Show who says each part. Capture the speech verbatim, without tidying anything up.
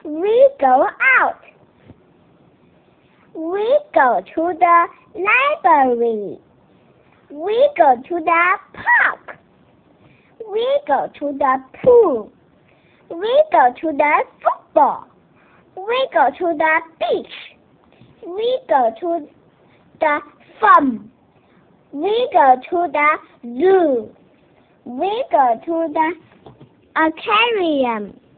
Speaker 1: we go out. We go to the library. We go to the park. We go to the pool. We go to the football. We go to the beach. We go to the farm. We go to the zoo. We go to the aquarium.